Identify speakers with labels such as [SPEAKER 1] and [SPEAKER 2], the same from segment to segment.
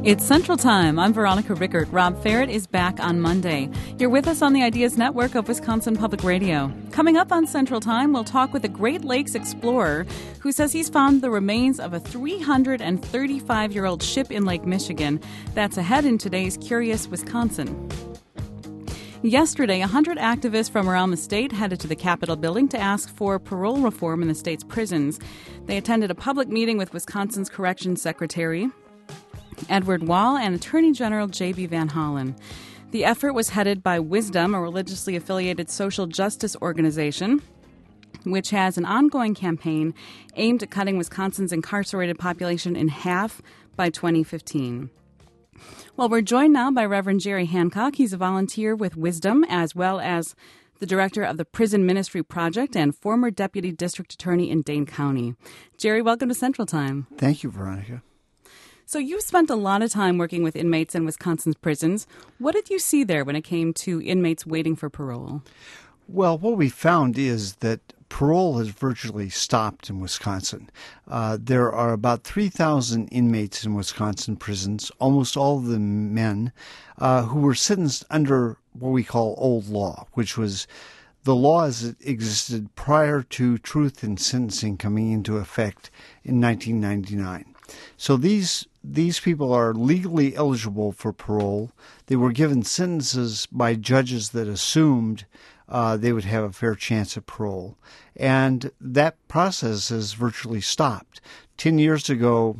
[SPEAKER 1] It's Central Time. I'm Veronica Rickert. Rob Ferret is back on Monday. You're with us on the Ideas Network of Wisconsin Public Radio. Coming up on Central Time, we'll talk with a Great Lakes explorer who says he's found the remains of a 335-year-old ship in Lake Michigan. That's ahead in today's Curious Wisconsin. Yesterday, 100 activists from around the state headed to the Capitol building to ask for parole reform in the state's prisons. They attended a public meeting with Wisconsin's Corrections Secretary Edward Wall and Attorney General J.B. Van Hollen. The effort was headed by Wisdom, a religiously affiliated social justice organization, which has an ongoing campaign aimed at cutting Wisconsin's incarcerated population in half by 2015. Well, we're joined now by Reverend Jerry Hancock. He's a volunteer with Wisdom, as well as the director of the Prison Ministry Project and former deputy district attorney in Dane County. Jerry, welcome to Central Time.
[SPEAKER 2] Thank you, Veronica.
[SPEAKER 1] So you spent a lot of time working with inmates in Wisconsin's prisons. What did you see there when it came to inmates waiting for parole?
[SPEAKER 2] Well, what we found is that parole has virtually stopped in Wisconsin. There are about 3,000 inmates in Wisconsin prisons, almost all of them men, who were sentenced under what we call old law, which was the law as it existed prior to truth in sentencing coming into effect in 1999. So these people are legally eligible for parole. They were given sentences by judges that assumed they would have a fair chance at parole. And that process has virtually stopped. 10 years ago,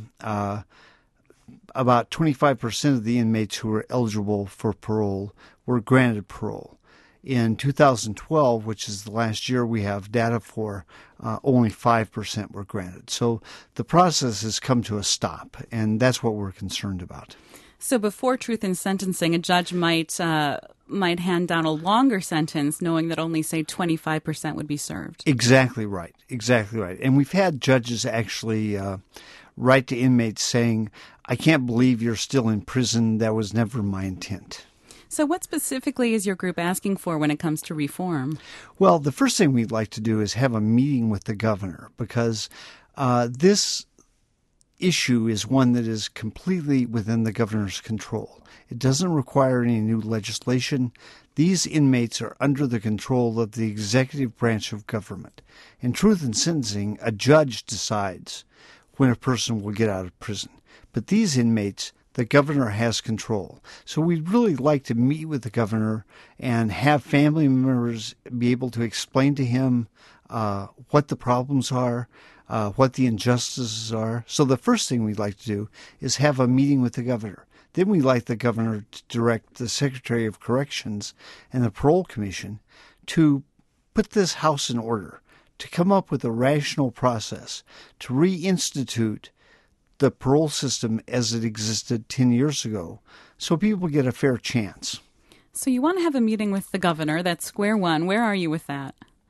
[SPEAKER 2] about 25% of the inmates who were eligible for parole were granted parole. In 2012, which is the last year we have data for, only 5% were granted. So the process has come to a stop, and that's what we're concerned about.
[SPEAKER 1] So before truth in sentencing, a judge might hand down a longer sentence knowing that only, say, 25% would be served.
[SPEAKER 2] Exactly right. Exactly right. And we've had judges actually write to inmates saying, I can't believe you're still in prison. That was never my intent.
[SPEAKER 1] So what specifically is your group asking for when it comes to reform?
[SPEAKER 2] Well, the first thing we'd like to do is have a meeting with the governor, because this issue is one that is completely within the governor's control. It doesn't require any new legislation. These inmates are under the control of the executive branch of government. In truth in sentencing, a judge decides when a person will get out of prison. But these inmates, the governor has control. So we'd really like to meet with the governor and have family members be able to explain to him what the problems are, what the injustices are. So the first thing we'd like to do is have a meeting with the governor. Then we'd like the governor to direct the Secretary of Corrections and the Parole Commission to put this house in order, to come up with a rational process, to reinstitute the parole system as it existed 10 years ago, so people get a fair chance.
[SPEAKER 1] So you want to have a meeting with the governor. That's square one. Where are you with that?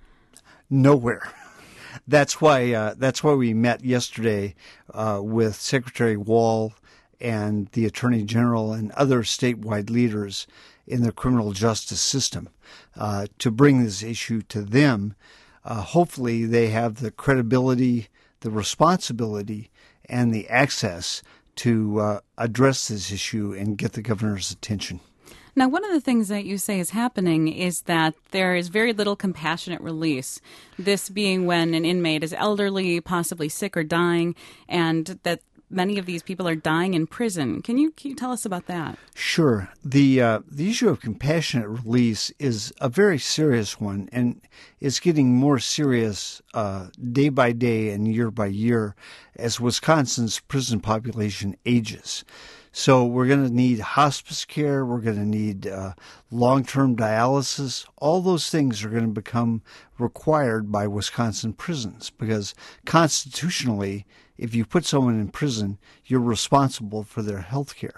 [SPEAKER 2] Nowhere. That's why we met yesterday with Secretary Wall and the Attorney General and other statewide leaders in the criminal justice system to bring this issue to them. Hopefully they have the credibility, the responsibility, and the access to address this issue and get the governor's attention.
[SPEAKER 1] Now, one of the things that you say is happening is that there is very little compassionate release, this being when an inmate is elderly, possibly sick or dying, and that many of these people are dying in prison. Can you tell us about that?
[SPEAKER 2] Sure. The issue of compassionate release is a very serious one, and it's getting more serious day by day and year by year as Wisconsin's prison population ages. So we're going to need hospice care. We're going to need long-term dialysis. All those things are going to become required by Wisconsin prisons because constitutionally, if you put someone in prison, you're responsible for their health care.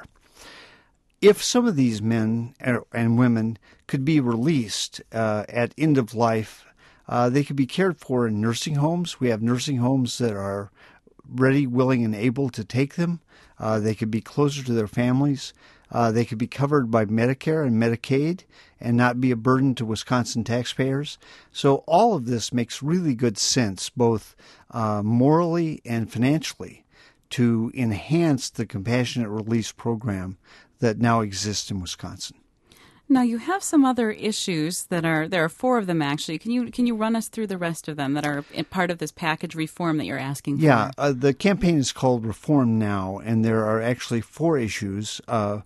[SPEAKER 2] If some of these men and women could be released at end of life, they could be cared for in nursing homes. We have nursing homes that are ready, willing, and able to take them. They could be closer to their families. They could be covered by Medicare and Medicaid and not be a burden to Wisconsin taxpayers. So all of this makes really good sense, both morally and financially, to enhance the compassionate release program that now exists in Wisconsin.
[SPEAKER 1] Now, you have some other issues there are 4 of them, actually. Can you run us through the rest of them that are part of this package reform that you're asking for?
[SPEAKER 2] Yeah, the campaign is called Reform Now, and there are actually 4 issues.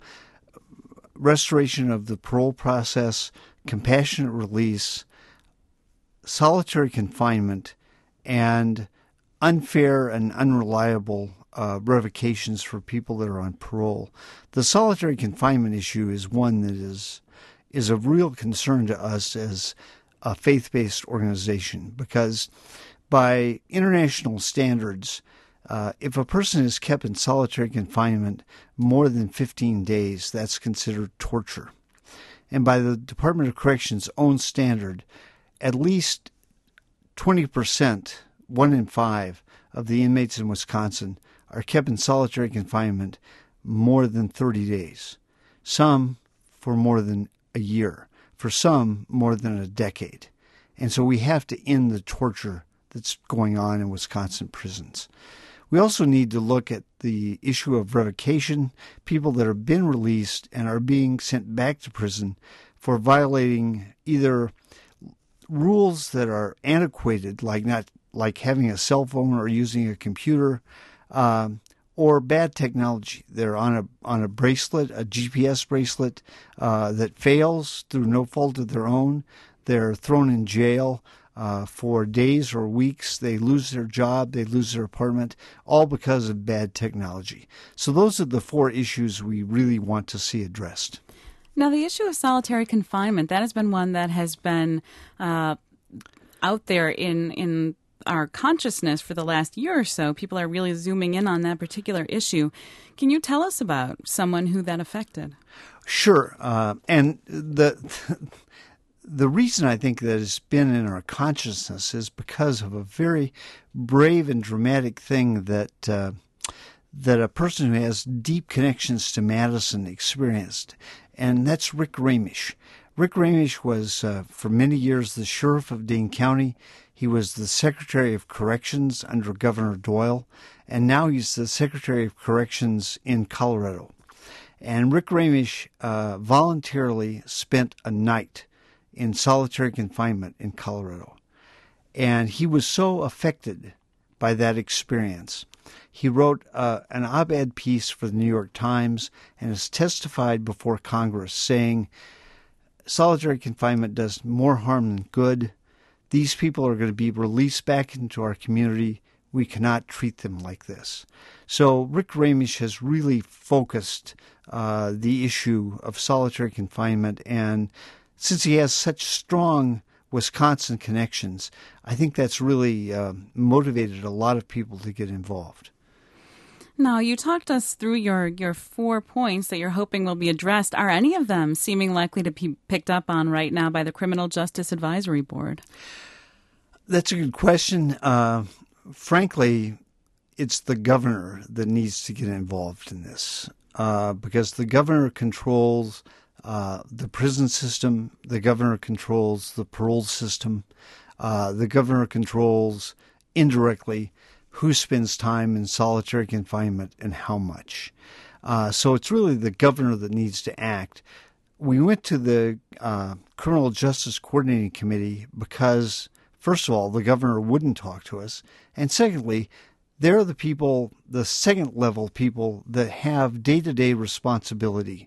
[SPEAKER 2] Restoration of the parole process, compassionate release, solitary confinement, and unfair and unreliable revocations for people that are on parole. The solitary confinement issue is one that is of real concern to us as a faith-based organization, because by international standards, if a person is kept in solitary confinement more than 15 days, that's considered torture. And by the Department of Corrections' own standard, at least 20%, 1 in 5, of the inmates in Wisconsin are kept in solitary confinement more than 30 days. Some for more than a year. For some, more than a decade. And so we have to end the torture that's going on in Wisconsin prisons. We also need to look at the issue of revocation, people that have been released and are being sent back to prison for violating either rules that are antiquated, like having a cell phone or using a computer, or bad technology. They're on a bracelet, a GPS bracelet, that fails through no fault of their own. They're thrown in jail for days or weeks. They lose their job. They lose their apartment, all because of bad technology. So those are the 4 issues we really want to see addressed.
[SPEAKER 1] Now, the issue of solitary confinement, that has been one that has been out there in our consciousness for the last year or so. People are really zooming in on that particular issue. Can you tell us about someone who that affected?
[SPEAKER 2] Sure. And the reason I think that it's been in our consciousness is because of a very brave and dramatic thing that a person who has deep connections to Madison experienced, and that's Rick Ramish. Rick Ramish was, for many years, the sheriff of Dane County. He was the Secretary of Corrections under Governor Doyle, and now he's the Secretary of Corrections in Colorado. And Rick Ramish voluntarily spent a night in solitary confinement in Colorado. And he was so affected by that experience. He wrote an op-ed piece for the New York Times and has testified before Congress saying, solitary confinement does more harm than good. These people are going to be released back into our community. We cannot treat them like this. So Rick Ramish has really focused the issue of solitary confinement, and since he has such strong Wisconsin connections, I think that's really motivated a lot of people to get involved.
[SPEAKER 1] Now, you talked us through your 4 points that you're hoping will be addressed. Are any of them seeming likely to be picked up on right now by the Criminal Justice Advisory Board?
[SPEAKER 2] That's a good question. Frankly, it's the governor that needs to get involved in this because the governor controls the prison system, the governor controls the parole system, the governor controls indirectly who spends time in solitary confinement and how much. So it's really the governor that needs to act. We went to the Criminal Justice Coordinating Committee because, first of all, the governor wouldn't talk to us, and secondly, they're the people, the second-level people that have day-to-day responsibility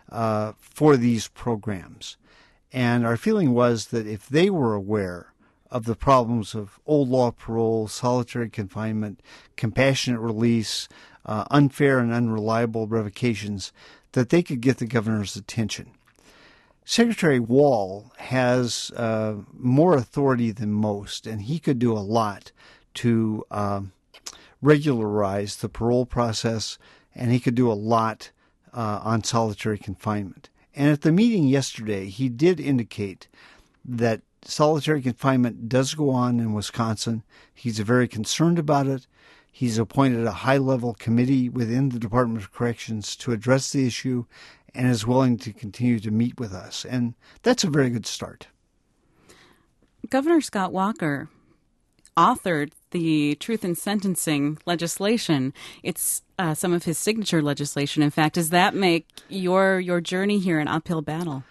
[SPEAKER 2] for these programs. And our feeling was that if they were aware of the problems of old law parole, solitary confinement, compassionate release, unfair and unreliable revocations, that they could get the governor's attention. Secretary Wall has more authority than most, and he could do a lot to regularize the parole process, and he could do a lot on solitary confinement. And at the meeting yesterday, he did indicate that solitary confinement does go on in Wisconsin. He's very concerned about it. He's appointed a high-level committee within the Department of Corrections to address the issue and is willing to continue to meet with us. And that's a very good start.
[SPEAKER 1] Governor Scott Walker authored the truth in sentencing legislation. It's some of his signature legislation, in fact. Does that make your journey here an uphill battle?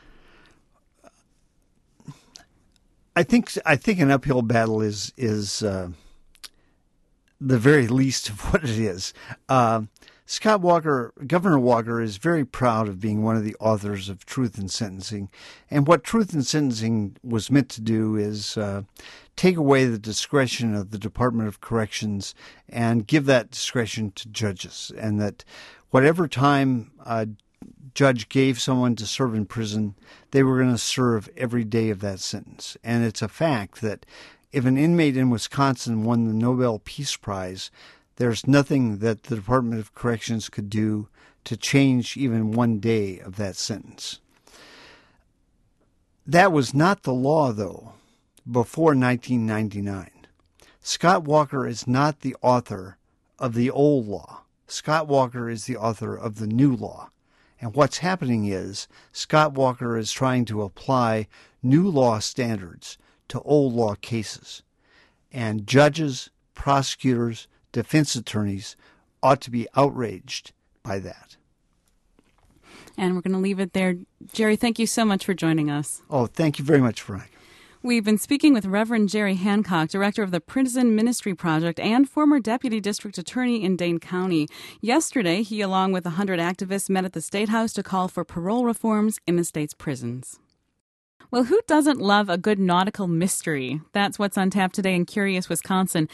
[SPEAKER 2] I think an uphill battle is the very least of what it is. Scott Walker, Governor Walker, is very proud of being one of the authors of Truth in Sentencing. And what Truth in Sentencing was meant to do is take away the discretion of the Department of Corrections and give that discretion to judges. And that whatever time a judge gave someone to serve in prison, they were going to serve every day of that sentence. And it's a fact that if an inmate in Wisconsin won the Nobel Peace Prize, there's nothing that the Department of Corrections could do to change even one day of that sentence. That was not the law, though, before 1999. Scott Walker is not the author of the old law. Scott Walker is the author of the new law. And what's happening is Scott Walker is trying to apply new law standards to old law cases. And judges, prosecutors, defense attorneys ought to be outraged by that.
[SPEAKER 1] And we're going to leave it there. Jerry, thank you so much for joining us.
[SPEAKER 2] Oh, thank you very much, Veronica.
[SPEAKER 1] We've been speaking with Reverend Jerry Hancock, director of the Prison Ministry Project and former deputy district attorney in Dane County. Yesterday, he, along with 100 activists, met at the State House to call for parole reforms in the state's prisons. Well, who doesn't love a good nautical mystery? That's what's on tap today in Curious, Wisconsin.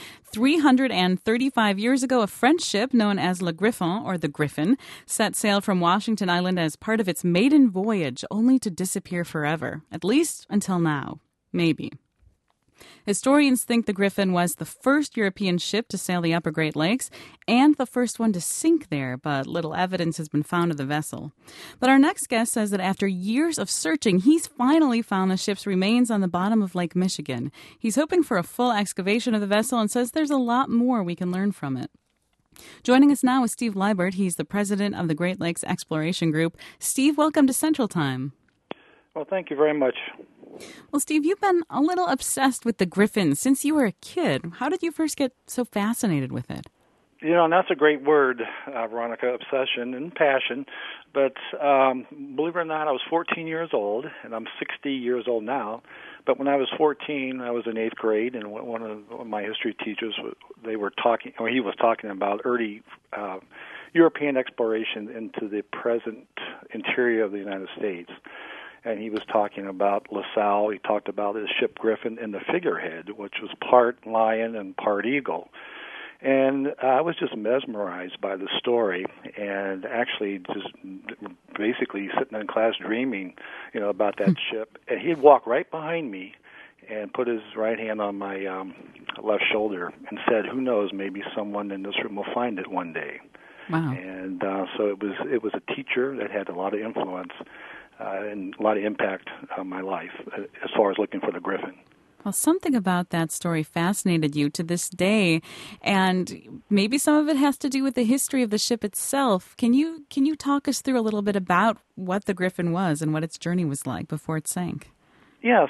[SPEAKER 1] 335 years ago, a French ship known as Le Griffon, or the Griffin, set sail from Washington Island as part of its maiden voyage, only to disappear forever, at least until now. Maybe. Historians think the Griffin was the first European ship to sail the upper Great Lakes and the first one to sink there, but little evidence has been found of the vessel. But our next guest says that after years of searching, he's finally found the ship's remains on the bottom of Lake Michigan. He's hoping for a full excavation of the vessel and says there's a lot more we can learn from it. Joining us now is Steve Liebert. He's the president of the Great Lakes Exploration Group. Steve, welcome to Central Time.
[SPEAKER 3] Well, thank you very much.
[SPEAKER 1] Well, Steve, you've been a little obsessed with the Griffin since you were a kid. How did you first get so fascinated with it?
[SPEAKER 3] You know, and that's a great word, Veronica, obsession and passion. But believe it or not, I was 14 years old, and I'm 60 years old now. But when I was 14, I was in 8th grade, and one of my history teachers, he was talking about early European exploration into the present interior of the United States. And he was talking about LaSalle. He talked about his ship Griffin and the figurehead, which was part lion and part eagle. And I was just mesmerized by the story, and actually just basically sitting in class dreaming, about that ship. And he'd walk right behind me and put his right hand on my left shoulder and said, "Who knows? Maybe someone in this room will find it one day."
[SPEAKER 1] Wow!
[SPEAKER 3] And so it was a teacher that had a lot of influence. And a lot of impact on my life as far as looking for the Griffin.
[SPEAKER 1] Well, something about that story fascinated you to this day, and maybe some of it has to do with the history of the ship itself. Can you talk us through a little bit about what the Griffin was and what its journey was like before it sank?
[SPEAKER 3] Yes.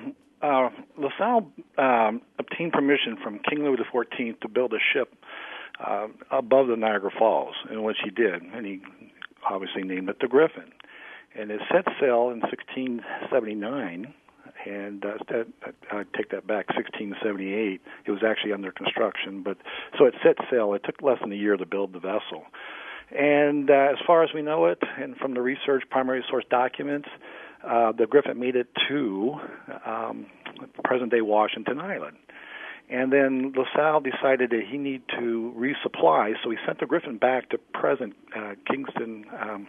[SPEAKER 3] LaSalle obtained permission from King Louis XIV to build a ship above the Niagara Falls, in which he did, and he obviously named it the Griffin. And it set sail in 1679, and I take that back, 1678. It was actually under construction, but so it set sail. It took less than a year to build the vessel. And as far as we know it, and from the research primary source documents, the Griffin made it to present-day Washington Island. And then LaSalle decided that he needed to resupply, so he sent the Griffin back to present Kingston,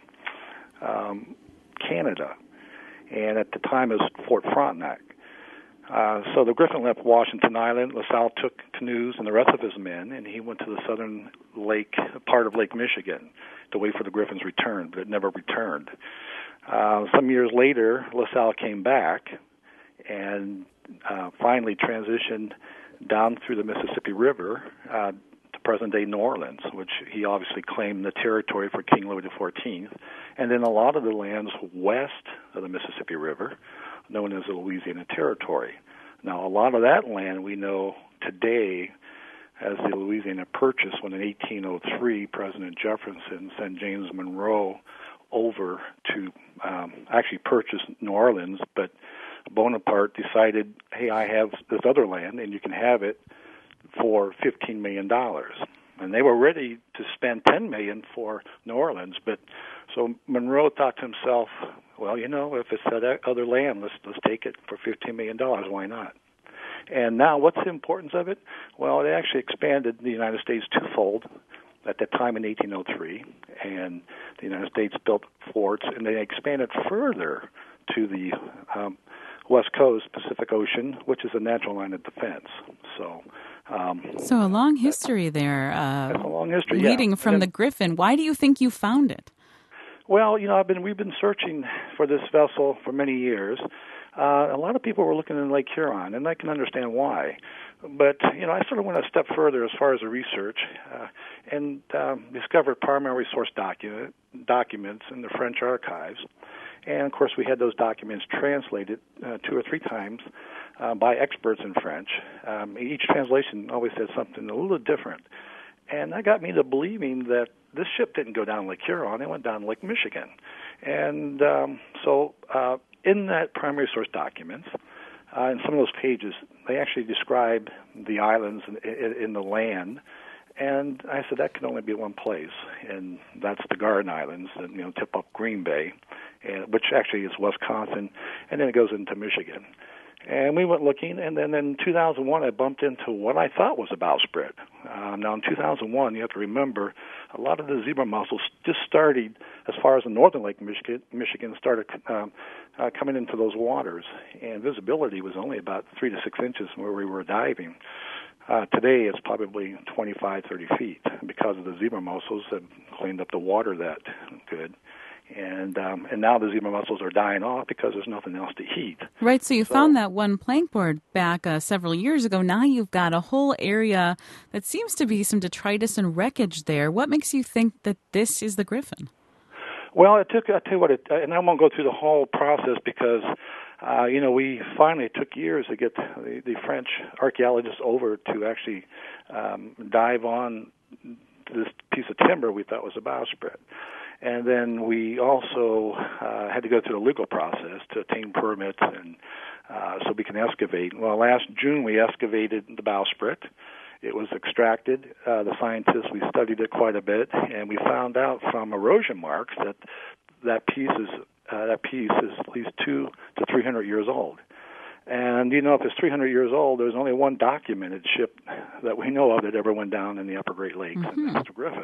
[SPEAKER 3] Canada, and at the time it was Fort Frontenac. So the Griffin left Washington Island. LaSalle took canoes and the rest of his men, and he went to the southern part of Lake Michigan to wait for the Griffin's return, but it never returned. Some years later, LaSalle came back and finally transitioned down through the Mississippi River to present-day New Orleans, which he obviously claimed the territory for King Louis XIV, and then a lot of the lands west of the Mississippi River, known as the Louisiana Territory. Now, a lot of that land we know today as the Louisiana Purchase, when in 1803 President Jefferson sent James Monroe over to actually purchase New Orleans, but Bonaparte decided, hey, I have this other land, and you can have it for $15 million. And they were ready to spend $10 million for New Orleans, but so Monroe thought to himself, well, if it's that other land, let's take it for $15 million. Why not? And now, what's the importance of it? Well, it actually expanded the United States twofold at that time in 1803, and the United States built forts, and they expanded further to the West Coast, Pacific Ocean, which is a natural line of defense. So
[SPEAKER 1] a long history there.
[SPEAKER 3] That's a long history,
[SPEAKER 1] leading from the Griffin. Why do you think you found it?
[SPEAKER 3] Well, we've been searching for this vessel for many years. A lot of people were looking in Lake Huron, and I can understand why. But, I sort of went a step further as far as the research and discovered primary source documents in the French archives. And, of course, we had those documents translated 2 or 3 times by experts in French. Each translation always said something a little different. And that got me to believing that this ship didn't go down Lake Huron, it went down Lake Michigan. And so in that primary source documents, in some of those pages, they actually describe the islands in the land. And I said that could only be one place, and that's the Garden Islands that tip up Green Bay, which actually is Wisconsin, and then it goes into Michigan. And we went looking, and then in 2001, I bumped into what I thought was a bowsprit. Now, in 2001, you have to remember, a lot of the zebra mussels just started, as far as the northern Lake Michigan started coming into those waters, and visibility was only about 3 to 6 inches where we were diving. Today, it's probably 25, 30 feet because of the zebra mussels have cleaned up the water that good. And now the zebra mussels are dying off because there's nothing else to eat.
[SPEAKER 1] Right, so you found that one plank board back several years ago. Now you've got a whole area that seems to be some detritus and wreckage there. What makes you think that this is the Griffin?
[SPEAKER 3] Well, I'll tell you what, and I won't go through the whole process because, we finally took years to get the French archaeologists over to actually dive on this piece of timber we thought was a bowsprit. And then we also had to go through the legal process to obtain permits and so we can excavate. Well, last June we excavated the bowsprit. It was extracted. The scientists, we studied it quite a bit, and we found out from erosion marks that piece is at least 200 to 300 years old. And, if it's 300 years old, there's only one documented ship that we know of that ever went down in the Upper Great Lakes, and that's the Griffin.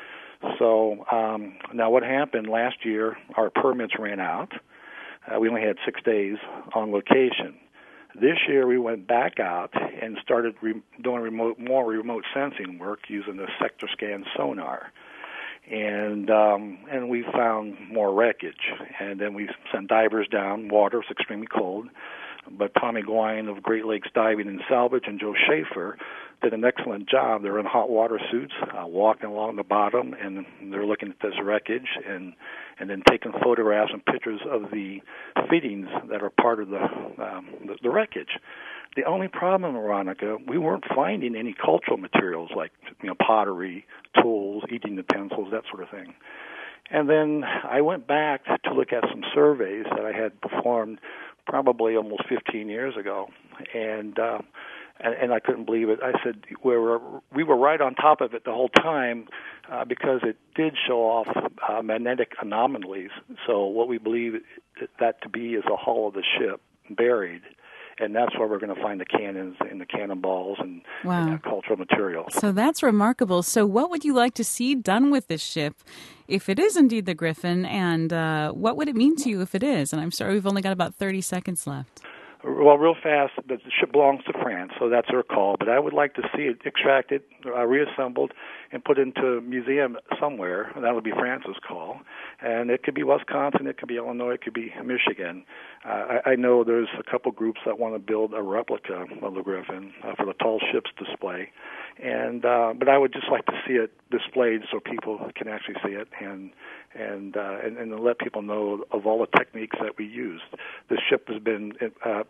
[SPEAKER 3] So now what happened last year, our permits ran out. We only had 6 days on location. This year we went back out and started doing more remote sensing work using the sector scan sonar. And we found more wreckage. And then we sent divers down. Water was extremely cold. But Tommy Gwine of Great Lakes Diving and Salvage and Joe Schaefer did an excellent job. They're in hot water suits, walking along the bottom, and they're looking at this wreckage and then taking photographs and pictures of the fittings that are part of the wreckage. The only problem, Veronica, we weren't finding any cultural materials like pottery, tools, eating utensils, that sort of thing. And then I went back to look at some surveys that I had performed probably almost 15 years ago, and I couldn't believe it. I said we were right on top of it the whole time because it did show off magnetic anomalies. So what we believe that to be is a hull of the ship buried, and that's where we're going to find the cannons and the cannonballs and cultural materials.
[SPEAKER 1] So that's remarkable. So what would you like to see done with this ship if it is indeed the Griffin, and what would it mean to you if it is? And I'm sorry, we've only got about 30 seconds left.
[SPEAKER 3] Well, real fast, the ship belongs to France, so that's their call. But I would like to see it extracted, reassembled, and put into a museum somewhere. That would be France's call. And it could be Wisconsin, it could be Illinois, it could be Michigan. I know there's a couple groups that want to build a replica of the Griffin for the tall ships display. And but I would just like to see it displayed so people can actually see it and let people know of all the techniques that we used. This ship has been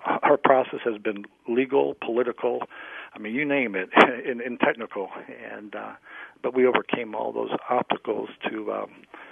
[SPEAKER 3] our process has been legal, political, I mean, you name it, in technical, and but we overcame all those obstacles to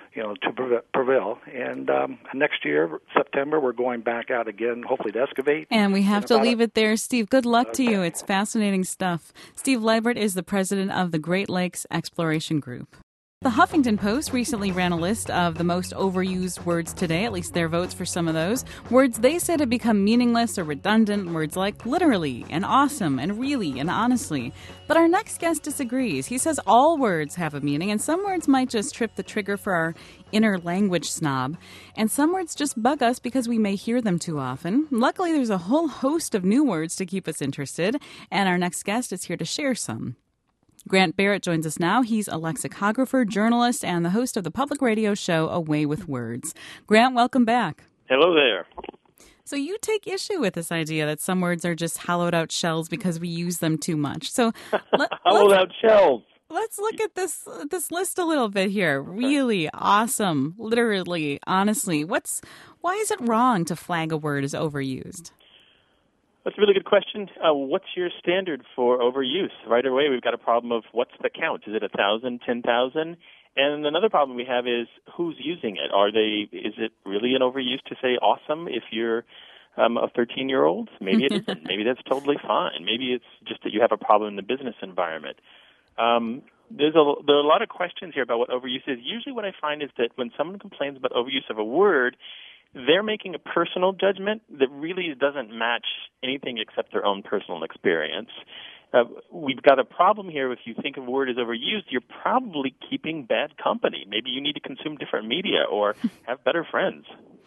[SPEAKER 3] prevail. And next year, September, we're going back out again, hopefully to excavate.
[SPEAKER 1] And we have to leave it there. Steve, good luck to you. It's fascinating stuff. Steve Liebert is the president of the Great Lakes Exploration Group. The Huffington Post recently ran a list of the most overused words today, at least their votes for some of those. Words they said have become meaningless or redundant, words like literally and awesome and really and honestly. But our next guest disagrees. He says all words have a meaning, and some words might just trip the trigger for our inner language snob, and some words just bug us because we may hear them too often. Luckily, there's a whole host of new words to keep us interested, and our next guest is here to share some. Grant Barrett joins us now. He's a lexicographer, journalist, and the host of the public radio show A Way with Words. Grant, welcome back.
[SPEAKER 4] Hello there.
[SPEAKER 1] So you take issue with this idea that some words are just hollowed-out shells because we use them too much. So
[SPEAKER 4] hollowed-out shells.
[SPEAKER 1] Let's look at this list a little bit here. Really, awesome, literally, honestly. Why is it wrong to flag a word as overused?
[SPEAKER 4] That's a really good question. What's your standard for overuse? Right away, we've got a problem of what's the count? Is it 1,000, 10,000? And another problem we have is who's using it. Is it really an overuse to say awesome if you're a 13-year-old? Maybe it isn't. Maybe that's totally fine. Maybe it's just that you have a problem in the business environment. There are a lot of questions here about what overuse is. Usually what I find is that when someone complains about overuse of a word, they're making a personal judgment that really doesn't match anything except their own personal experience. We've got a problem here. If you think a word is overused, you're probably keeping bad company. Maybe you need to consume different media or have better friends.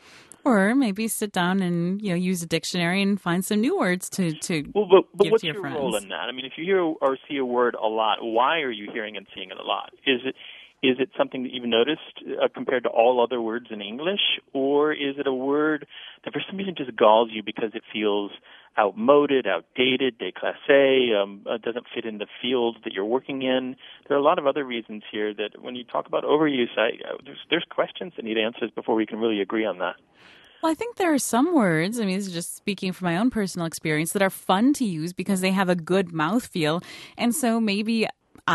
[SPEAKER 1] Or maybe sit down and use a dictionary and find some new words to
[SPEAKER 4] but
[SPEAKER 1] give
[SPEAKER 4] what's
[SPEAKER 1] to your friends.
[SPEAKER 4] Role in that? I mean, if you hear or see a word a lot, why are you hearing and seeing it a lot? Is it something that you've noticed compared to all other words in English, or is it a word that for some reason just galls you because it feels outmoded, outdated, déclassé, doesn't fit in the field that you're working in? There are a lot of other reasons here that when you talk about overuse, there's questions that need answers before we can really agree on that.
[SPEAKER 1] Well, I think there are some words, I mean, this is just speaking from my own personal experience, that are fun to use because they have a good mouthfeel, and so maybe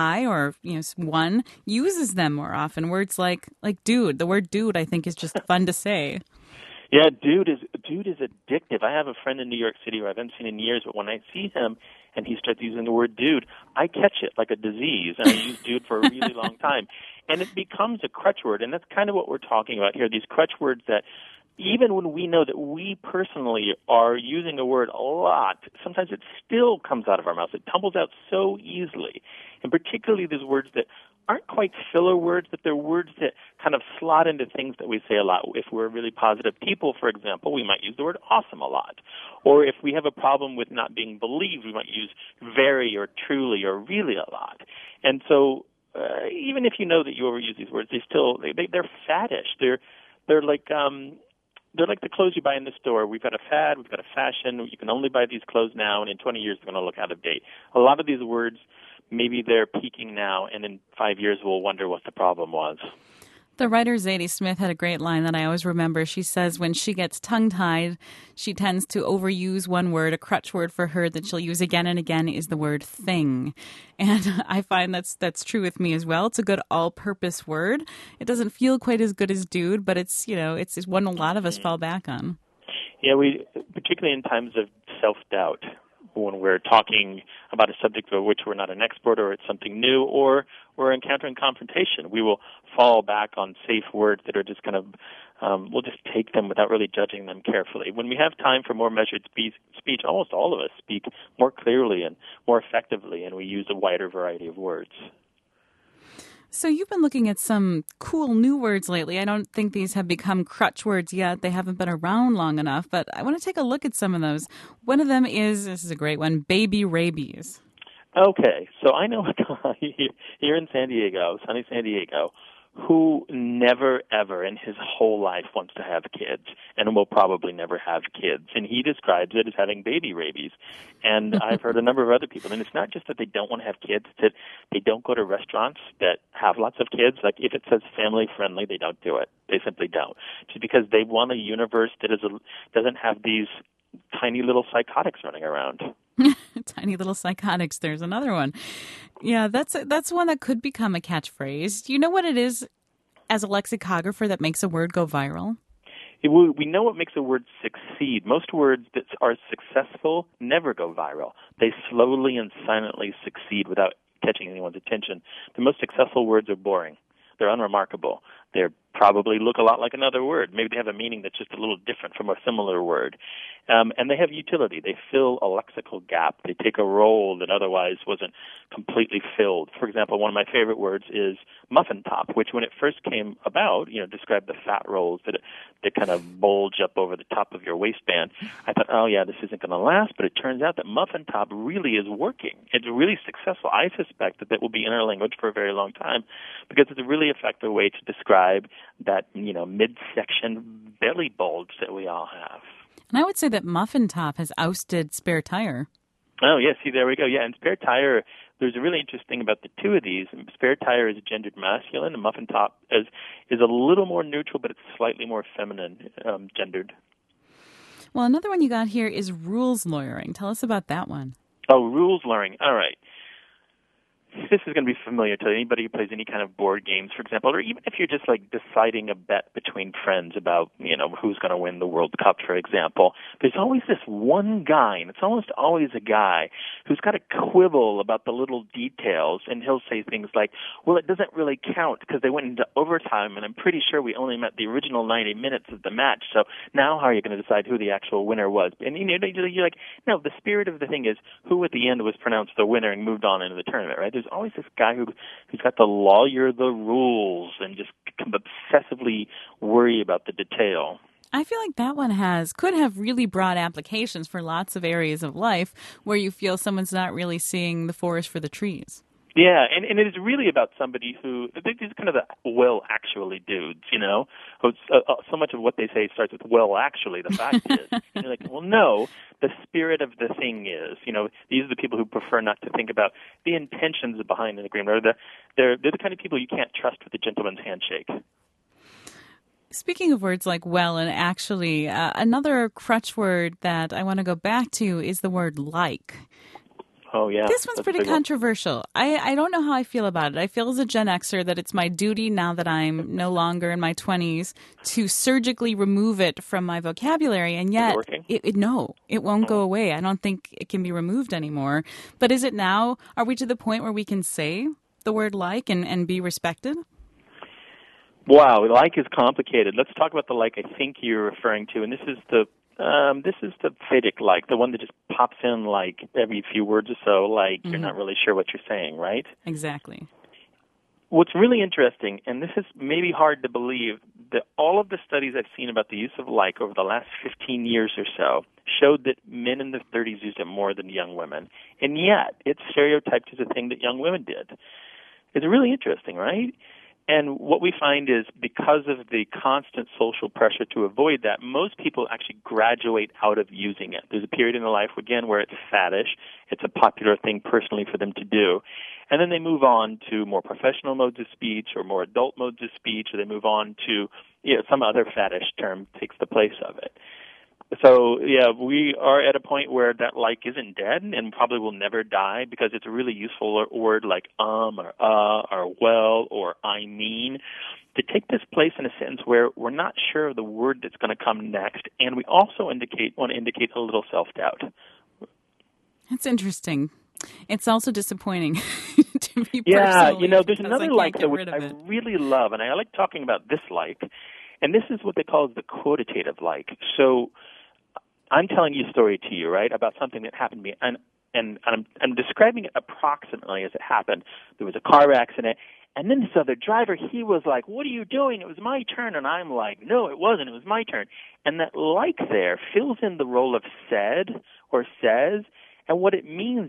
[SPEAKER 1] one uses them more often. Words like dude. The word dude, I think, is just fun to say.
[SPEAKER 4] Yeah, dude is addictive. I have a friend in New York City who I haven't seen in years, but when I see him and he starts using the word dude, I catch it like a disease, and I use dude for a really long time. And it becomes a crutch word, and that's kind of what we're talking about here, these crutch words that even when we know that we personally are using a word a lot, sometimes it still comes out of our mouths. It tumbles out so easily. And particularly these words that aren't quite filler words, but they're words that kind of slot into things that we say a lot. If we're really positive people, for example, we might use the word awesome a lot. Or if we have a problem with not being believed, we might use very or truly or really a lot. And so even if you know that you overuse these words, they're faddish. They're like the clothes you buy in the store. We've got a fad, we've got a fashion. You can only buy these clothes now, and in 20 years they're going to look out of date. A lot of these words, maybe they're peaking now, and in 5 years we'll wonder what the problem was.
[SPEAKER 1] The writer Zadie Smith had a great line that I always remember. She says when she gets tongue-tied, she tends to overuse one word. A crutch word for her that she'll use again and again is the word thing. And I find that's true with me as well. It's a good all-purpose word. It doesn't feel quite as good as dude, but it's one a lot of us fall back on.
[SPEAKER 4] Yeah, we particularly in times of self-doubt, when we're talking about a subject of which we're not an expert or it's something new or we're encountering confrontation, we will fall back on safe words that are just kind of, we'll just take them without really judging them carefully. When we have time for more measured speech, almost all of us speak more clearly and more effectively, and we use a wider variety of words.
[SPEAKER 1] So you've been looking at some cool new words lately. I don't think these have become crutch words yet. They haven't been around long enough, but I want to take a look at some of those. One of them is, this is a great one, baby rabies.
[SPEAKER 4] Okay, so I know a guy here in San Diego, sunny San Diego, who never, ever in his whole life wants to have kids and will probably never have kids. And he describes it as having baby rabies. And I've heard a number of other people. And it's not just that they don't want to have kids, it's that they don't go to restaurants that have lots of kids. Like if it says family-friendly, they don't do it. They simply don't. Just because they want a universe that doesn't have these tiny little psychotics running around.
[SPEAKER 1] Tiny little psychotics. There's another one. Yeah, that's one that could become a catchphrase. Do you know what it is as a lexicographer that makes a word go viral?
[SPEAKER 4] We know what makes a word succeed. Most words that are successful never go viral. They slowly and silently succeed without catching anyone's attention. The most successful words are boring. They're unremarkable. They probably look a lot like another word. Maybe they have a meaning that's just a little different from a similar word. And they have utility. They fill a lexical gap. They take a role that otherwise wasn't completely filled. For example, one of my favorite words is muffin top, which when it first came about, described the fat rolls that kind of bulge up over the top of your waistband. I thought, oh yeah, this isn't going to last, but it turns out that muffin top really is working. It's really successful. I suspect that will be in our language for a very long time because it's a really effective way to describe that, midsection belly bulge that we all have.
[SPEAKER 1] And I would say that muffin top has ousted spare tire.
[SPEAKER 4] Oh, yeah, see, there we go. Yeah, and spare tire, there's a really interesting thing about the two of these. Spare tire is gendered masculine, and muffin top is a little more neutral, but it's slightly more feminine gendered.
[SPEAKER 1] Well, another one you got here is rules lawyering. Tell us about that one.
[SPEAKER 4] Oh, rules lawyering. All right. This is going to be familiar to anybody who plays any kind of board games, for example, or even if you're just like deciding a bet between friends about, who's going to win the World Cup, for example. There's always this one guy, and it's almost always a guy, who's got a quibble about the little details, and he'll say things like, well, it doesn't really count because they went into overtime, and I'm pretty sure we only met the original 90 minutes of the match, so now how are you going to decide who the actual winner was? And you're like, no, the spirit of the thing is who at the end was pronounced the winner and moved on into the tournament, right? There's always this guy who's got to lawyer the rules and just obsessively worry about the detail.
[SPEAKER 1] I feel like that one could have really broad applications for lots of areas of life where you feel someone's not really seeing the forest for the trees.
[SPEAKER 4] Yeah, and it is really about somebody who, these kind of the well, actually dudes, so much of what they say starts with, well, actually, the fact is. And you're like, well, no, the spirit of the thing is, these are the people who prefer not to think about the intentions behind an agreement. Or they're the kind of people you can't trust with a gentleman's handshake.
[SPEAKER 1] Speaking of words like well and actually, another crutch word that I want to go back to is the word like.
[SPEAKER 4] Oh, yeah.
[SPEAKER 1] This one's pretty controversial. I don't know how I feel about it. I feel as a Gen Xer that it's my duty now that I'm no longer in my 20s to surgically remove it from my vocabulary. And yet, it won't go away. I don't think it can be removed anymore. But is it now? Are we to the point where we can say the word like and be respected?
[SPEAKER 4] Wow, like is complicated. Let's talk about the like I think you're referring to. And this is the Vedic like, the one that just pops in like every few words or so, like you're not really sure what you're saying, right?
[SPEAKER 1] Exactly.
[SPEAKER 4] What's really interesting, and this is maybe hard to believe, that all of the studies I've seen about the use of like over the last 15 years or so showed that men in their 30s used it more than young women. And yet, it's stereotyped as a thing that young women did. It's really interesting, right? And what we find is because of the constant social pressure to avoid that, most people actually graduate out of using it. There's a period in their life, again, where it's faddish. It's a popular thing personally for them to do. And then they move on to more professional modes of speech or more adult modes of speech, or they move on to some other faddish term takes the place of it. So, yeah, we are at a point where that like isn't dead and probably will never die because it's a really useful word like or well or I mean to take this place in a sentence where we're not sure of the word that's going to come next, and we also want to indicate a little self-doubt.
[SPEAKER 1] That's interesting. It's also disappointing to me personally.
[SPEAKER 4] Yeah, there's another like that which I really love, and I like talking about this like, and this is what they call the quotative like. So I'm telling you a story to you, right, about something that happened to me, and I'm describing it approximately as it happened. There was a car accident, and then this other driver, he was like, what are you doing? It was my turn. And I'm like, no, it wasn't. It was my turn. And that like there fills in the role of said or says, and what it means is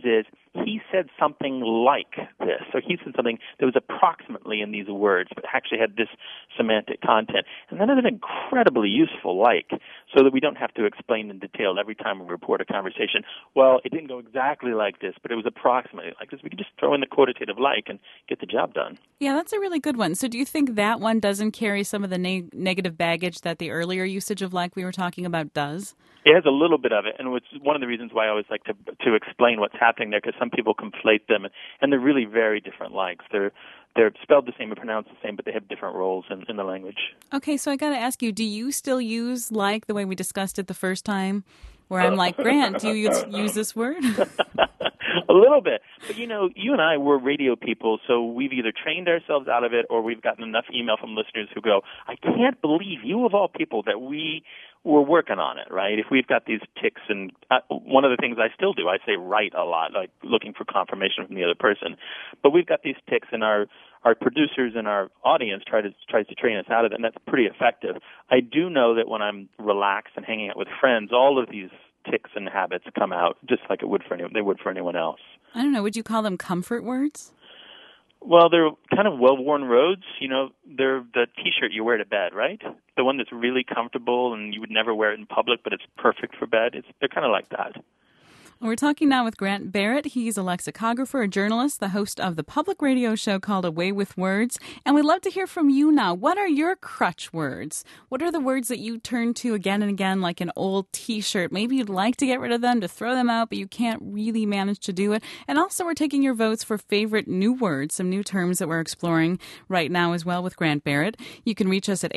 [SPEAKER 4] he said something like this. So he said something that was approximately in these words, but actually had this semantic content. And that is an incredibly useful like, so that we don't have to explain in detail every time we report a conversation. Well, it didn't go exactly like this, but it was approximately like this. We can just throw in the quotative like and get the job done.
[SPEAKER 1] Yeah, that's a really good one. So do you think that one doesn't carry some of the negative baggage that the earlier usage of like we were talking about does?
[SPEAKER 4] It has a little bit of it, and it's one of the reasons why I always like to explain what's happening there, because some people conflate them, and they're really very different likes. They're spelled the same and pronounced the same, but they have different roles in the language.
[SPEAKER 1] Okay, so I got to ask you, do you still use like the way we discussed it the first time, where I'm like, Grant, do you use this word?
[SPEAKER 4] A little bit. But, you and I, we're radio people, so we've either trained ourselves out of it or we've gotten enough email from listeners who go, I can't believe you of all people that we're working on it, right? If we've got these tics, and one of the things I still do, I say write a lot, like looking for confirmation from the other person. But we've got these tics, and our producers and our audience tries to train us out of it, and that's pretty effective. I do know that when I'm relaxed and hanging out with friends, all of these tics and habits come out just like they would for anyone else.
[SPEAKER 1] I don't know. Would you call them comfort words?
[SPEAKER 4] Well, they're kind of well-worn roads. They're the T-shirt you wear to bed, right? The one that's really comfortable and you would never wear it in public, but it's perfect for bed. They're kind of like that.
[SPEAKER 1] We're talking now with Grant Barrett. He's a lexicographer, a journalist, the host of the public radio show called Away with Words. And we'd love to hear from you now. What are your crutch words? What are the words that you turn to again and again, like an old T-shirt? Maybe you'd like to get rid of them, to throw them out, but you can't really manage to do it. And also we're taking your votes for favorite new words, some new terms that we're exploring right now as well with Grant Barrett. You can reach us at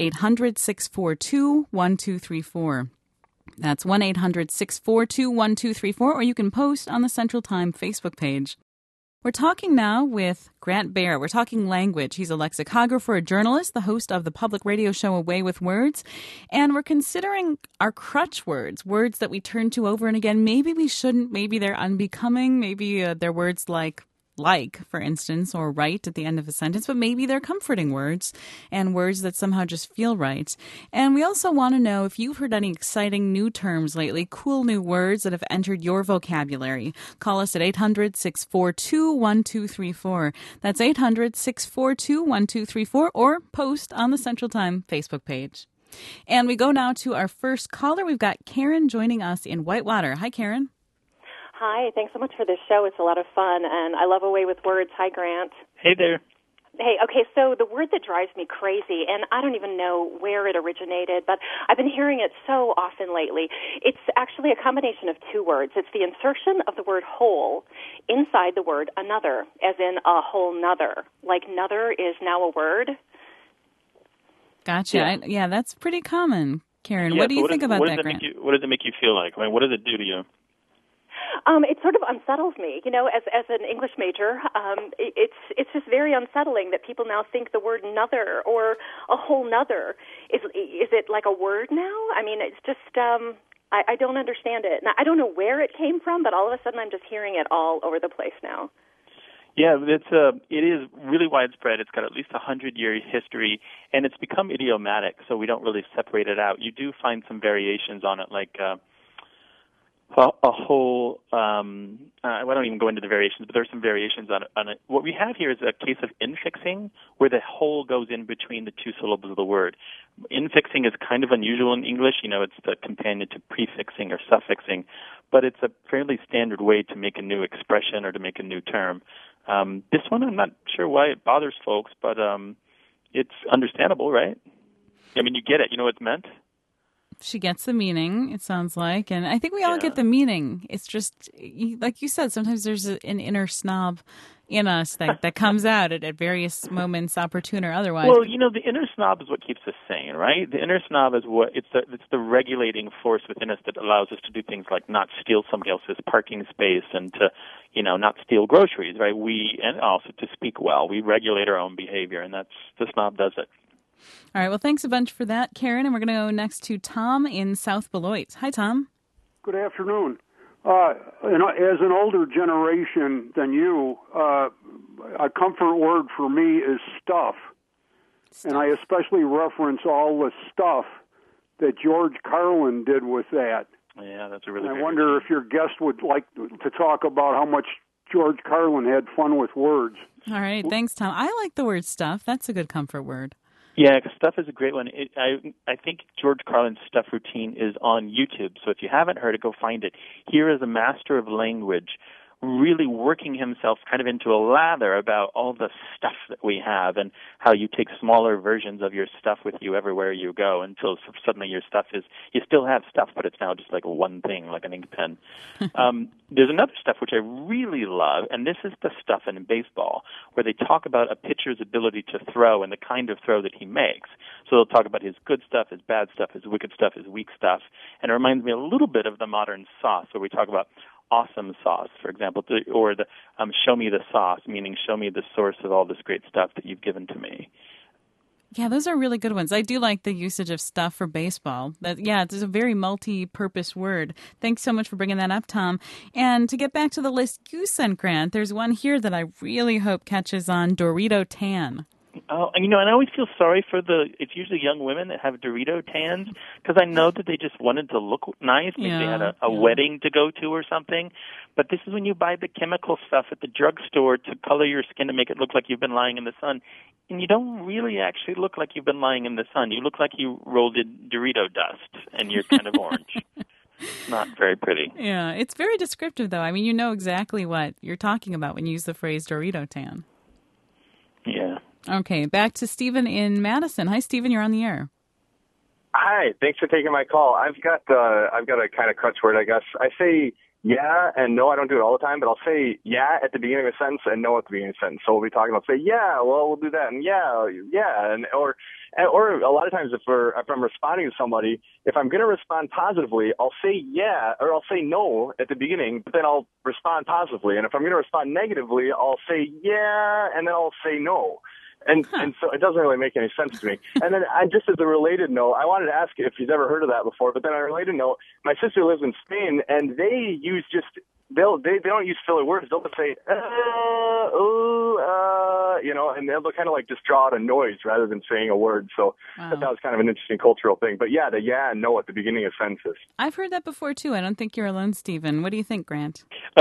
[SPEAKER 1] 800-642-1234. That's 1-800-642-1234, or you can post on the Central Time Facebook page. We're talking now with Grant Barrett. We're talking language. He's a lexicographer, a journalist, the host of the public radio show Away with Words. And we're considering our crutch words, words that we turn to over and again. Maybe we shouldn't. Maybe they're unbecoming. Maybe they're words like, for instance, or right at the end of a sentence, but maybe they're comforting words and words that somehow just feel right. And we also want to know if you've heard any exciting new terms lately, cool new words that have entered your vocabulary. Call us at 800-642-1234. That's 800-642-1234, or post on the Central Time Facebook page. And we go now to our first caller. We've got Karen joining us in Whitewater. Hi, Karen.
[SPEAKER 5] Hi, thanks so much for this show. It's a lot of fun, and I love Away with Words. Hi, Grant.
[SPEAKER 4] Hey there.
[SPEAKER 5] Hey, okay, so the word that drives me crazy, and I don't even know where it originated, but I've been hearing it so often lately. It's actually a combination of two words. It's the insertion of the word whole inside the word another, as in a whole nother. Like nother is now a word.
[SPEAKER 1] Gotcha. Yeah, that's pretty common, Karen.
[SPEAKER 4] Yeah,
[SPEAKER 1] what do you think about that, Grant?
[SPEAKER 4] What does it make you feel like? I mean, what does it do to you?
[SPEAKER 5] It sort of unsettles me, as an English major. It's just very unsettling that people now think the word "nother" or a whole nother is it like a word now? I mean, it's just I don't understand it. Now, I don't know where it came from, but all of a sudden I'm just hearing it all over the place now.
[SPEAKER 4] Yeah, it is really widespread. It's got at least 100-year history, and it's become idiomatic, so we don't really separate it out. You do find some variations on it, like a whole, I don't even go into the variations, but there's some variations on it. What we have here is a case of infixing, where the whole goes in between the two syllables of the word. Infixing is kind of unusual in English. It's the companion to prefixing or suffixing, but it's a fairly standard way to make a new expression or to make a new term. This one, I'm not sure why it bothers folks, but it's understandable, right? I mean, you get it. You know what it's meant?
[SPEAKER 1] She gets the meaning, it sounds like, and I think we all get the meaning. It's just, like you said, sometimes there's an inner snob in us that comes out at various moments, opportune or otherwise.
[SPEAKER 4] Well, the inner snob is what keeps us sane, right? The inner snob is it's the regulating force within us that allows us to do things like not steal somebody else's parking space and to, not steal groceries, right? And also to speak well. We regulate our own behavior, and the snob does it.
[SPEAKER 1] All right, well, thanks a bunch for that, Karen. And we're going to go next to Tom in South Beloit. Hi, Tom.
[SPEAKER 6] Good afternoon. As an older generation than you, a comfort word for me is stuff. And I especially reference all the stuff that George Carlin did with that.
[SPEAKER 4] Yeah, that's a really
[SPEAKER 6] I wonder if your guest would like to talk about how much George Carlin had fun with words.
[SPEAKER 1] All right. Thanks, Tom. I like the word stuff. That's a good comfort word.
[SPEAKER 4] Yeah, stuff is a great one. I think George Carlin's stuff routine is on YouTube, so if you haven't heard it, go find it. Here is a master of language really working himself kind of into a lather about all the stuff that we have and how you take smaller versions of your stuff with you everywhere you go until suddenly your stuff is, you still have stuff, but it's now just like one thing, like an ink pen. There's another stuff which I really love, and this is the stuff in baseball where they talk about a pitcher's ability to throw and the kind of throw that he makes. So they'll talk about his good stuff, his bad stuff, his wicked stuff, his weak stuff, and it reminds me a little bit of the modern sauce where we talk about awesome sauce, for example, or the show me the sauce, meaning show me the source of all this great stuff that you've given to me.
[SPEAKER 1] Yeah, those are really good ones. I do like the usage of stuff for baseball. It's a very multi-purpose word. Thanks so much for bringing that up, Tom. And to get back to the list you sent, Grant, there's one here that I really hope catches on, Dorito tan.
[SPEAKER 4] Oh, and I always feel sorry for it's usually young women that have Dorito tans, because I know that they just wanted to look nice. Maybe they had a wedding to go to or something. But this is when you buy the chemical stuff at the drugstore to color your skin to make it look like you've been lying in the sun. And you don't really actually look like you've been lying in the sun. You look like you rolled in Dorito dust, and you're kind of orange. Not very pretty.
[SPEAKER 1] Yeah, it's very descriptive, though. I mean, you know exactly what you're talking about when you use the phrase Dorito tan.
[SPEAKER 4] Yeah.
[SPEAKER 1] Okay, back to Stephen in Madison. Hi, Stephen, you're on the air.
[SPEAKER 7] Hi, thanks for taking my call. I've got a kind of crutch word, I guess. I say yeah and no. I don't do it all the time, but I'll say yeah at the beginning of a sentence and no at the beginning of a sentence. So we'll be talking about, say, yeah, well, we'll do that, and yeah, and or a lot of times if I'm responding to somebody, if I'm going to respond positively, I'll say yeah or I'll say no at the beginning, but then I'll respond positively. And if I'm going to respond negatively, I'll say yeah and then I'll say no. And so it doesn't really make any sense to me. And then just as a related note, I wanted to ask you if you've ever heard of that before, but then on a related note, my sister lives in Spain, and they use they don't use filler words. They'll just say, and they'll kind of like just draw out a noise rather than saying a word. So I thought that was kind of an interesting cultural thing. But yeah, the yeah and no at the beginning of sentences.
[SPEAKER 1] I've heard that before, too. I don't think you're alone, Stephen. What do you think, Grant?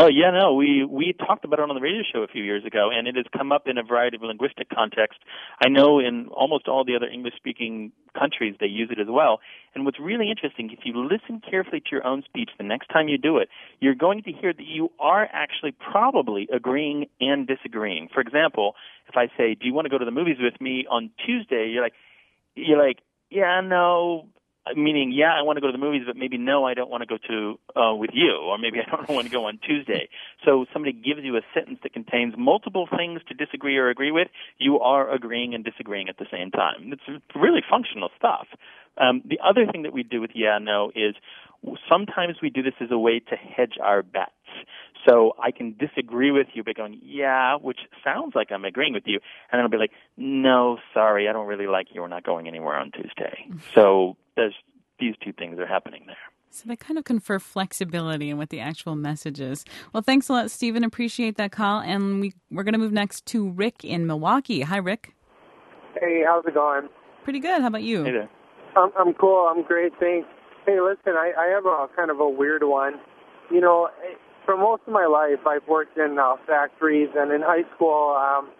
[SPEAKER 4] We talked about it on the radio show a few years ago, and it has come up in a variety of linguistic contexts. I know in almost all the other English-speaking countries they use it as well. And what's really interesting, if you listen carefully to your own speech the next time you do it, you're going to hear that you are actually probably agreeing and disagreeing. For example, if I say, do you want to go to the movies with me on Tuesday? You're like, yeah, no, meaning, yeah, I want to go to the movies, but maybe no, I don't want to go to with you, or maybe I don't want to go on Tuesday. So somebody gives you a sentence that contains multiple things to disagree or agree with. You are agreeing and disagreeing at the same time. It's really functional stuff. The other thing that we do with yeah, no is sometimes we do this as a way to hedge our bets. So I can disagree with you by going, yeah, which sounds like I'm agreeing with you, and then I'll be like, no, sorry, I don't really like you. We're not going anywhere on Tuesday. So these two things are happening there.
[SPEAKER 1] So they kind of confer flexibility in what the actual message is. Well, thanks a lot, Stephen. Appreciate that call. And we're going to move next to Rick in Milwaukee. Hi, Rick.
[SPEAKER 8] Hey, how's it going?
[SPEAKER 1] Pretty good. How about you?
[SPEAKER 4] Hey there.
[SPEAKER 8] I'm cool. I'm great, thanks. Hey, listen, I have a kind of a weird one. For most of my life, I've worked in factories, and in high school,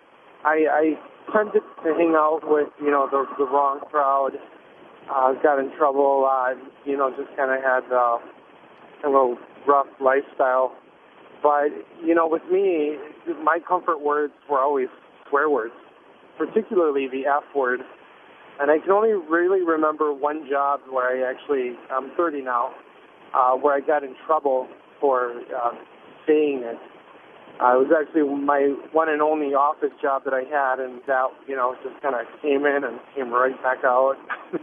[SPEAKER 8] I tended to hang out with, the wrong crowd. Got in trouble, just kind of had a little rough lifestyle. But, with me, my comfort words were always swear words, particularly the F word. And I can only really remember one job where I'm 30 now, where I got in trouble for saying it. It was actually my one and only office job that I had, and that, just kind of came in and came right back out.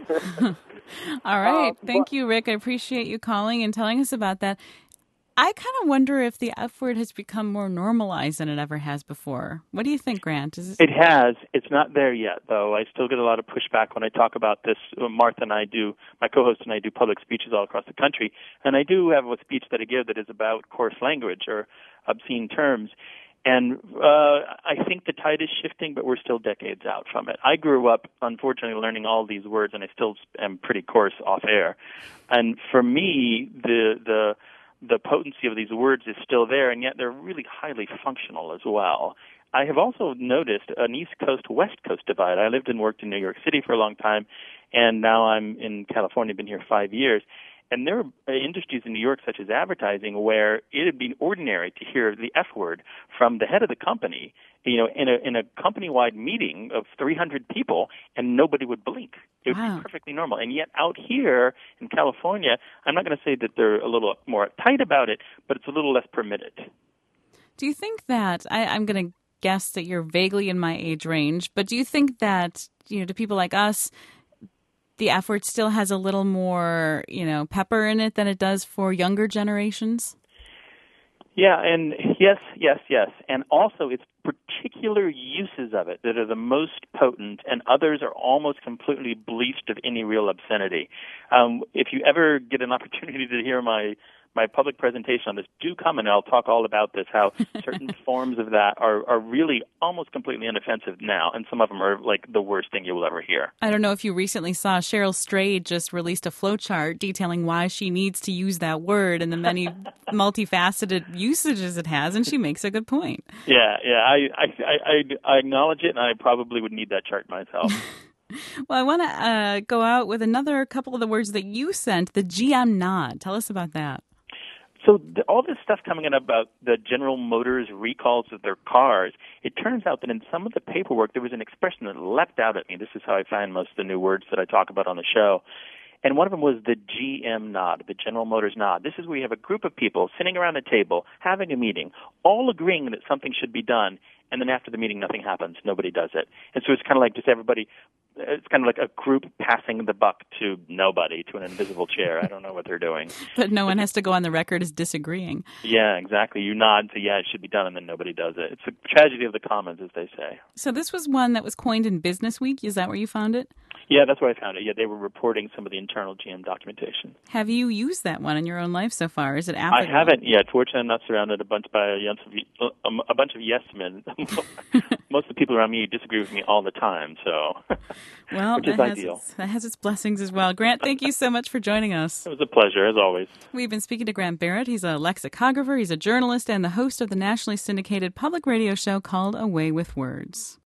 [SPEAKER 1] All right. Thank you, Rick. I appreciate you calling and telling us about that. I kind of wonder if the F word has become more normalized than it ever has before. What do you think, Grant?
[SPEAKER 4] It has. It's not there yet, though. I still get a lot of pushback when I talk about this. Martha and I do, my co-host and I do public speeches all across the country, and I do have a speech that I give that is about coarse language or obscene terms. And I think the tide is shifting, but we're still decades out from it. I grew up, unfortunately, learning all these words, and I still am pretty coarse off air. And for me, the the potency of these words is still there, and yet they're really highly functional as well. I have also noticed an East Coast, West Coast divide. I lived and worked in New York City for a long time, and now I'm in California, been here 5 years. And there are industries in New York, such as advertising, where it would be ordinary to hear the F word from the head of the company, in a company-wide meeting of 300 people, and nobody would blink. It would be perfectly normal. And yet out here in California, I'm not going to say that they're a little more tight about it, but it's a little less permitted.
[SPEAKER 1] Do you think that, I'm going to guess that you're vaguely in my age range, but do you think that, to people like us, the F word still has a little more, pepper in it than it does for younger generations?
[SPEAKER 4] Yeah, and yes. And also it's particular uses of it that are the most potent, and others are almost completely bleached of any real obscenity. If you ever get an opportunity to hear my public presentation on this, do come and I'll talk all about this, how certain forms of that are really almost completely inoffensive now, and some of them are like the worst thing you will ever hear.
[SPEAKER 1] I don't know if you recently saw Cheryl Strayed just released a flowchart detailing why she needs to use that word and the many multifaceted usages it has, and she makes a good point.
[SPEAKER 4] Yeah, I acknowledge it, and I probably would need that chart myself.
[SPEAKER 1] Well, I want to go out with another couple of the words that you sent, the GM nod. Tell us about that.
[SPEAKER 4] So all this stuff coming in about the General Motors recalls of their cars, it turns out that in some of the paperwork there was an expression that leapt out at me. This is how I find most of the new words that I talk about on the show. And one of them was the GM nod, the General Motors nod. This is where you have a group of people sitting around a table, having a meeting, all agreeing that something should be done, and then after the meeting nothing happens. Nobody does it. And so it's kind of like just everybody, it's kind of like a group passing the buck to nobody, to an invisible chair. I don't know what they're doing.
[SPEAKER 1] But no one has to go on the record as disagreeing.
[SPEAKER 4] Yeah, exactly. You nod and say, yeah, it should be done, and then nobody does it. It's a tragedy of the commons, as they say.
[SPEAKER 1] So this was one that was coined in Business Week. Is that where you found it?
[SPEAKER 4] Yeah, that's where I found it. Yeah, they were reporting some of the internal GM documentation.
[SPEAKER 1] Have you used that one in your own life so far? Is it applicable?
[SPEAKER 4] I haven't yet. Fortunately, I'm not surrounded a bunch of yes men. Most of the people around me disagree with me all the time, so
[SPEAKER 1] well,
[SPEAKER 4] which is ideal.
[SPEAKER 1] That has its blessings as well. Grant, thank you so much for joining us.
[SPEAKER 4] It was a pleasure, as always.
[SPEAKER 1] We've been speaking to Grant Barrett. He's a lexicographer, he's a journalist, and the host of the nationally syndicated public radio show called Away with Words.